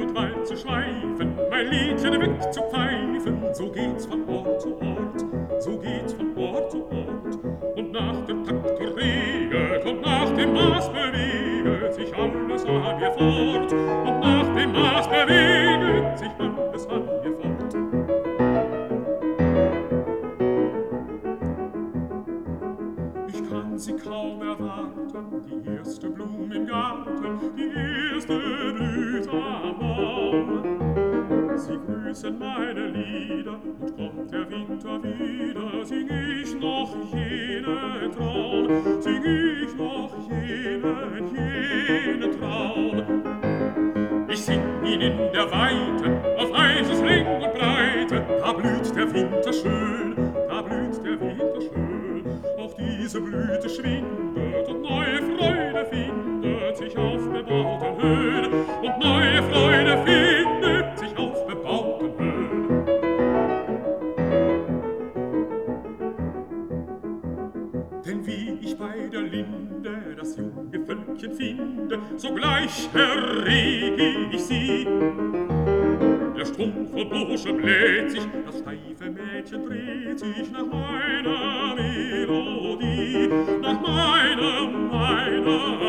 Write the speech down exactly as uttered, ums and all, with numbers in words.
und Wald zu schweifen, mein Liedchen wegzupfeifen. So geht's von Ort zu Ort, so geht's von Ort zu Ort. Und nach dem Takt geregelt und nach dem Maß beweget sich alles an mir fort. Und nach dem Maß beweget sich alles an mir fort. Ich kann sie kaum erwarten, die erste Blume im Garten, die erste Blüte am Baum. Sie grüßen meine Lieder, und kommt der Winter wieder, sing ich noch jenen Traum, sing ich noch jenen, jenen Traum. Ich sing ihn in der Weite, auf Eises Länge und Breite, da blüht der Winter schön, da blüht der Winter schön. Auch diese Blüte schwindet und neue Freude findet sich auf bebauten Höhen, und neue Freude findet sich auf bebauten Höhen. Denn wie ich bei der Linde das junge Völkchen finde, sogleich errege ich sie. Der stumpfe Bursche bläht sich, das steife Mädchen dreht sich nach meiner Melodie, nach meiner, meiner